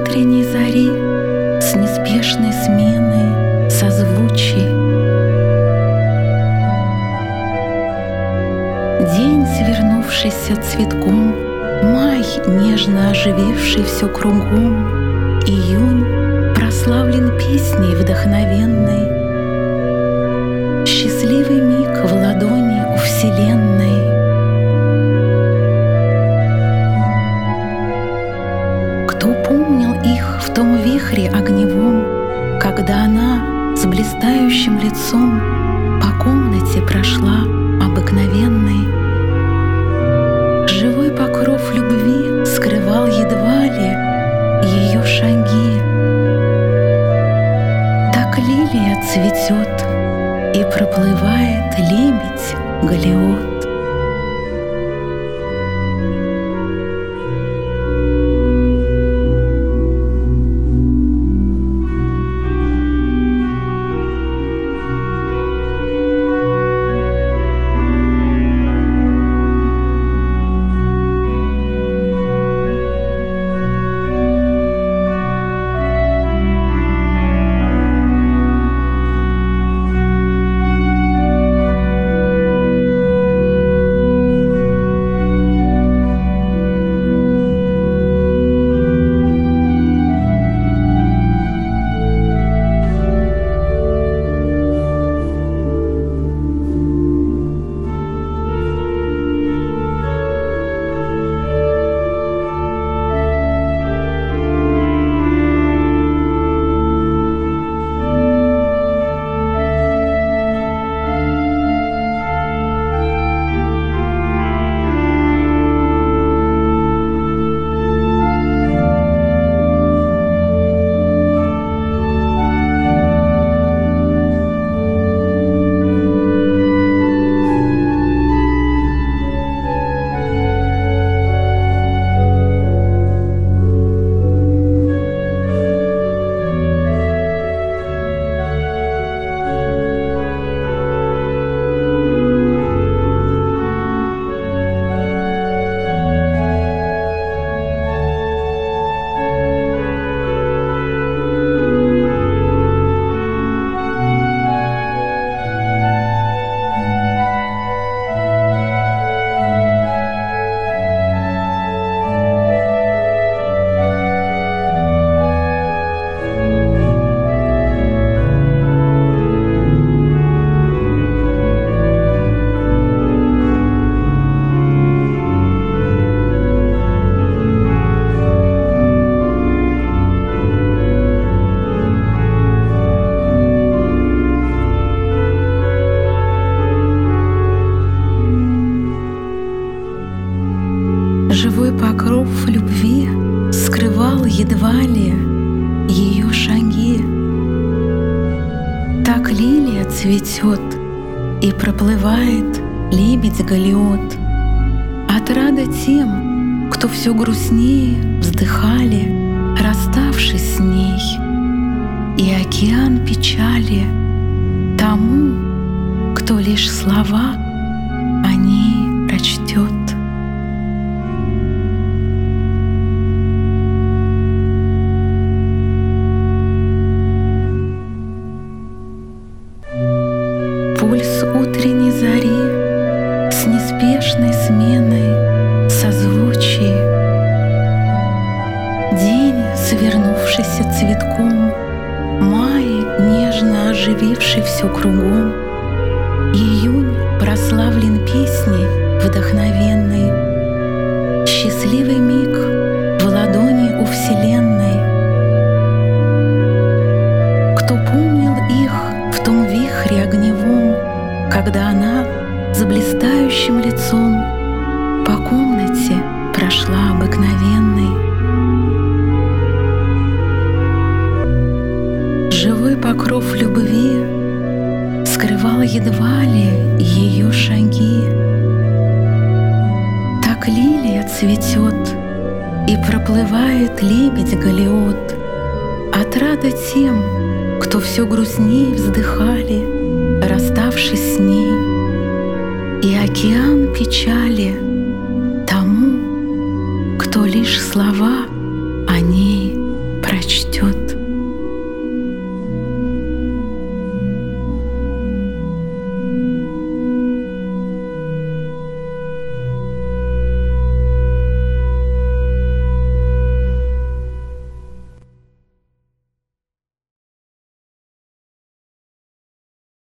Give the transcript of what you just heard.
утренней зари, с неспешной сменой созвучий. День, свернувшийся цветком, май, нежно ожививший все кругом, июнь прославлен песней вдохновенной. Счастливый миг в ладони у Вселенной. Кто помнил их в том вихре огневом, когда она с блистающим лицом по комнате прошла обыкновенной? Живой покров любви скрывал едва ли ее шаги. Так лилия цветет, и проплывает лебедь Галиот. Живой покров любви скрывал едва ли ее шаги. Так лилия цветет, и проплывает лебедь Галиот. Отрада тем, кто все грустнее вздыхали, расставшись с ней, и океан печали тому, кто лишь слова о ней прочтет. Пульс утренней зари с неспешной сменой созвучий. День, свернувшийся цветком, май, нежно ожививший все кругом, июнь прославлен песней вдохновенной. Счастливый миг в ладони у Вселенной. Кто помнил их в том вихре огневом, когда она с блистающим лицом по комнате прошла обыкновенной? Живой покров любви скрывал едва ли ее шаги. Так лилия цветет, и проплывает лебедь Галиот. Отрада тем, кто все грустнее вздыхали, расставшись с ней, и океан печали тому, кто лишь слова